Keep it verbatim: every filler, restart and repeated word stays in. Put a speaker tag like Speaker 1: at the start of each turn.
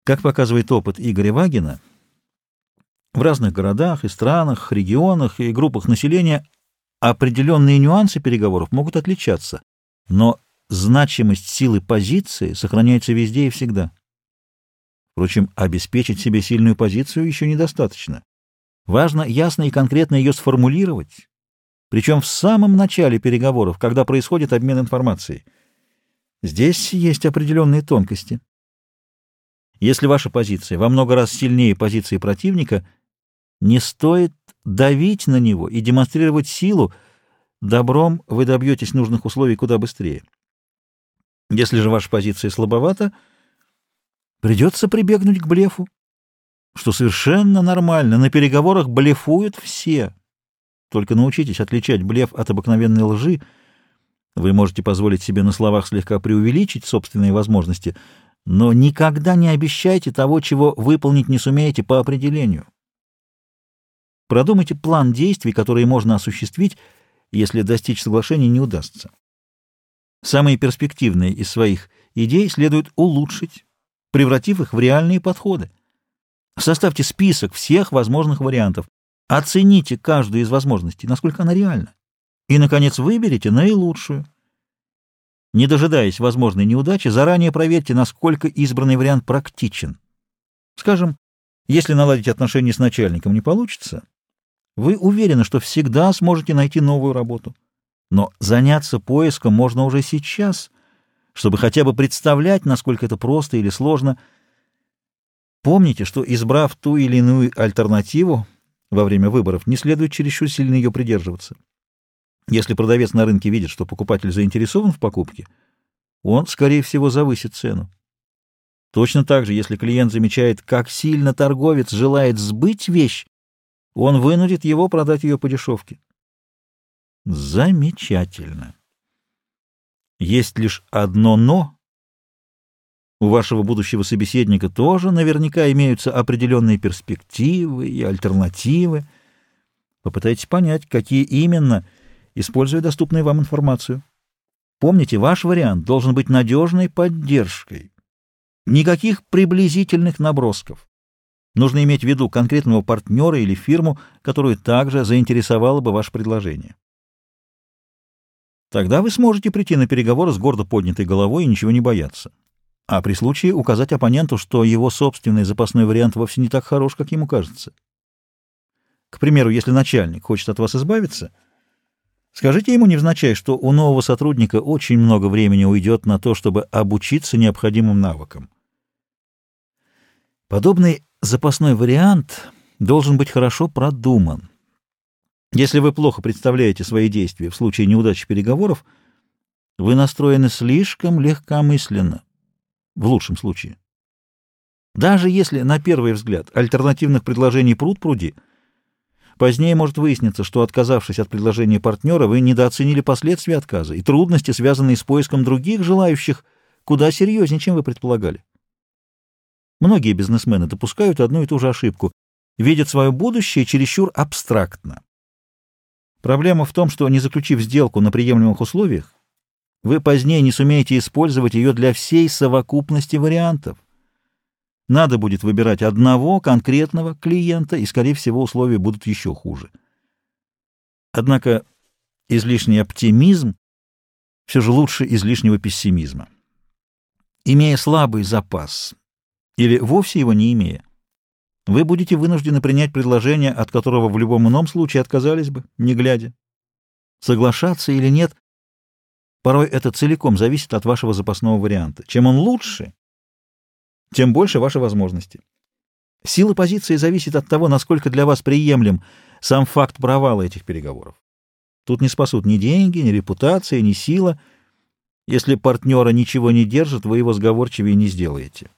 Speaker 1: Как показывает опыт Игоря Вагина, в разных городах и странах, регионах и группах населения определенные нюансы переговоров могут отличаться, но значимость силы позиции сохраняется везде и всегда. Впрочем, обеспечить себе сильную позицию еще недостаточно. Важно ясно и конкретно ее сформулировать, причем в самом начале переговоров, когда происходит обмен информацией. Здесь есть определенные тонкости. Если ваша позиция во много раз сильнее позиции противника, не стоит давить на него и демонстрировать силу, добром вы добьетесь нужных условий куда быстрее. Если же ваша позиция слабовата, придется прибегнуть к блефу, что совершенно нормально. На переговорах блефуют все. Только научитесь отличать блеф от обыкновенной лжи. Вы можете позволить себе на словах слегка преувеличить собственные возможности, но никогда не обещайте того, чего выполнить не сумеете по определению. Продумайте план действий, которые можно осуществить, если достичь соглашения не удастся. Самые перспективные из своих идей следует улучшить, превратив их в реальные подходы. Составьте список всех возможных вариантов, оцените каждую из возможностей, насколько она реальна, и, наконец, выберите наилучшую. Не дожидаясь возможной неудачи, заранее проверьте, насколько избранный вариант практичен. Скажем, если наладить отношения с начальником не получится, вы уверены, что всегда сможете найти новую работу. Но заняться поиском можно уже сейчас, чтобы хотя бы представлять, насколько это просто или сложно. Помните, что, избрав ту или иную альтернативу во время выборов, не следует чересчур сильно ее придерживаться. Если продавец на рынке видит, что покупатель заинтересован в покупке, он, скорее всего, завысит цену. Точно так же, если клиент замечает, как сильно торговец желает сбыть вещь, он вынудит его продать ее по дешевке. Замечательно. Есть лишь одно «но». У вашего будущего собеседника тоже наверняка имеются определенные перспективы и альтернативы. Попытайтесь понять, какие именно, используя доступную вам информацию. Помните, ваш вариант должен быть надежной поддержкой. Никаких приблизительных набросков. Нужно иметь в виду конкретного партнера или фирму, которую также заинтересовало бы ваше предложение. Тогда вы сможете прийти на переговоры с гордо поднятой головой и ничего не бояться. А при случае указать оппоненту, что его собственный запасной вариант вовсе не так хорош, как ему кажется. К примеру, если начальник хочет от вас избавиться, скажите ему невзначай, что у нового сотрудника очень много времени уйдет на то, чтобы обучиться необходимым навыкам. Подобный запасной вариант должен быть хорошо продуман. Если вы плохо представляете свои действия в случае неудачи переговоров, вы настроены слишком легкомысленно, в лучшем случае. Даже если, на первый взгляд, альтернативных предложений пруд-пруди, позднее может выясниться, что, отказавшись от предложения партнера, вы недооценили последствия отказа и трудности, связанные с поиском других желающих, куда серьезнее, чем вы предполагали. Многие бизнесмены допускают одну и ту же ошибку, видят свое будущее чересчур абстрактно. Проблема в том, что, не заключив сделку на приемлемых условиях, вы позднее не сумеете использовать ее для всей совокупности вариантов. Надо будет выбирать одного конкретного клиента, и, скорее всего, условия будут еще хуже. Однако излишний оптимизм все же лучше излишнего пессимизма. Имея слабый запас, или вовсе его не имея, вы будете вынуждены принять предложение, от которого в любом ином случае отказались бы, не глядя. Соглашаться или нет, порой это целиком зависит от вашего запасного варианта. Чем он лучше, тем больше ваши возможности. Сила позиции зависит от того, насколько для вас приемлем сам факт провала этих переговоров. Тут не спасут ни деньги, ни репутация, ни сила. Если партнера ничего не держит, вы его сговорчивее не сделаете.